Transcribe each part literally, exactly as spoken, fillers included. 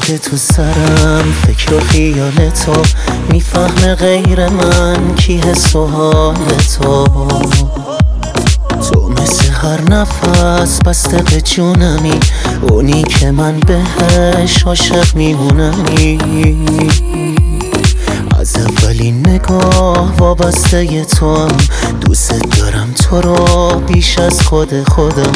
که تو سرم فکر و خیال تو میفهمه غیر من کی حس و حال تو تو مثل هر نفس بسته به جونمی، اونی که من بهش عاشق میمونمی. از اولین نگاه وابسته ی تو هم، دوست دارم تو رو بیش از خود خودم.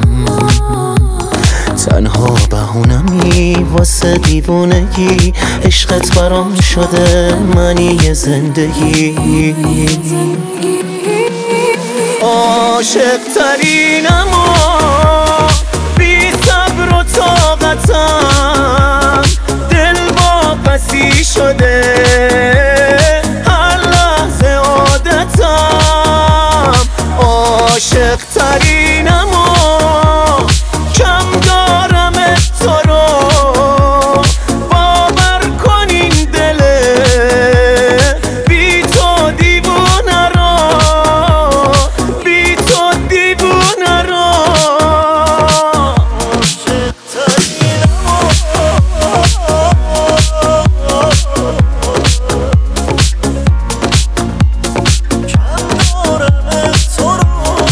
تنها بهونمی واسه دیوونگی، عشقت برام شده منی زندگی. عاشق ترینم و بی صبر و طاقتم، دل واپسی شده هر لحظه عادتم. عاشق ترینم و کم دارم تو رو، باور کن این دله بی تو دیوونه رو، بی تو دیوونه رو. عاشق ترینم و کم دارم تو رو.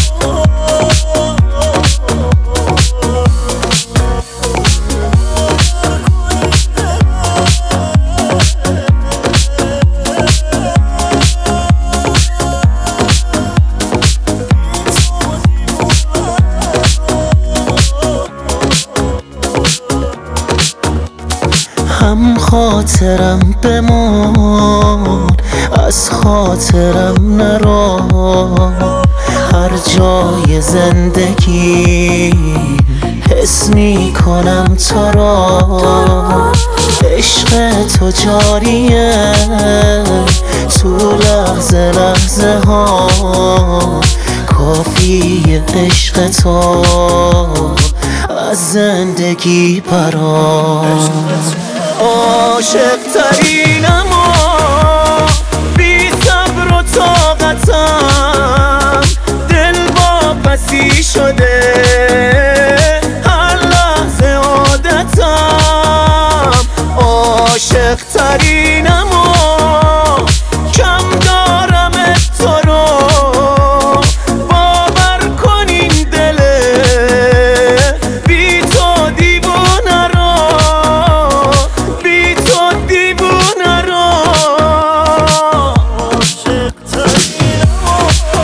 هم خاطرم بمان، از خاطرم نرو. هر جای زندگی حس میکنم تو را. عشق تو جاریه تو لحظه لحظه ها، کافیه عشق تو از زندگی برام. عاشق ترینم و بی صبر و طاقتم، دل واپسی شده هر لحظه عادتم. عاشق ترینم و کم دارم تو رو، باور کن این دله بی تو دیوونه رو، بی تو دیوونه رو. عاشق ترینم و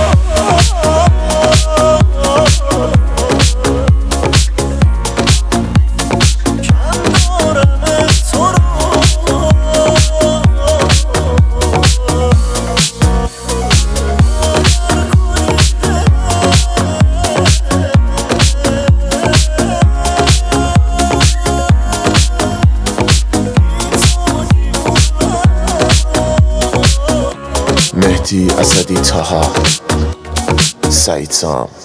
کم دارم تو رو. مهدی اسدی طه، سعید سام.